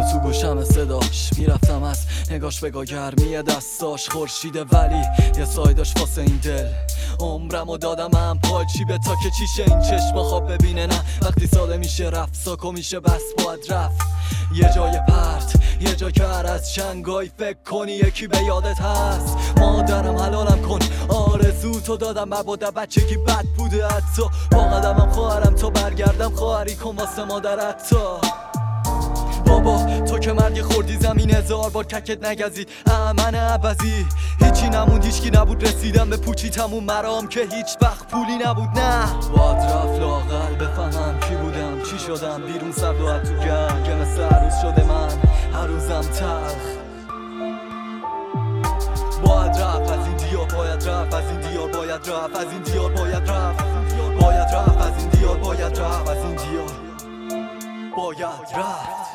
و تو گوشم صداش میرفتم از نگاش بگاه گرمی دستاش خورشیده ولی یه سایداش واسه این دل عمرمو دادم هم پاچی به تا که چیشه این چشم خواب ببینه نه وقتی ساده میشه رفت ساکو میشه بس باید رفت یه جای پرت یه جا که هر از چنگای فکر کنی یکی به یادت هست مادرم حلالم کن آرزو تو دادم مبادا بچگی بد بوده حتی با قدمم خواهرم تا برگردم خواهری کن واسه مادرت تا بابا تو که مردی خوردی زمین 1000 بار ککت نگزید من عوضی هیچی نموند هیچکی نبود رسیدم به پوچی تموم مرام که هیچ وقت پولی نبود نه باید رفت لاغل بفهمم کی بودم چی شدم بیرون سرد و تو گرم که مثل هر روز شده من هر روزم تلخ باید رفت از این دیار باید رفت از این دیار باید رفت از این دیار باید رفت باید رفت از این دیار باید رفت از این دیار باید رفت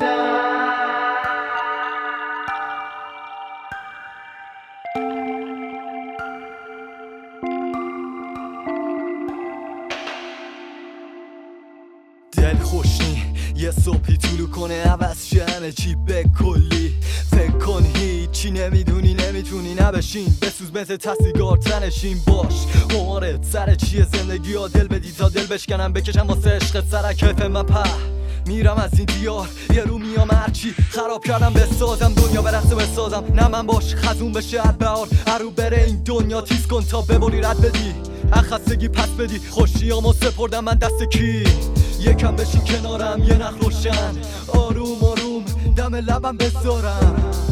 دل خوشنی یه صبحی طولو کنه عوض شه همه چی به کلی فکر کن هیچی نمیدونی نمیتونی نبشین بسوز مثل تسیگار تنشین باش قمارت سر چیه زندگی ها دل بدی تا دل بشکنم بکشم واسه عشقت سر کف من په میرم از این دیار یه رو میام هرچی خراب کردم بسازم دنیا برقصه بسازم نه من باش خزون بشه هر بهار هرو بره این دنیا تیز کن تا ببری رد بدی خستگی پس بدی خوشیامو سپردم من دست کی یکم بشین کنارم یه نخ روشن آروم آروم دم لبم بذارم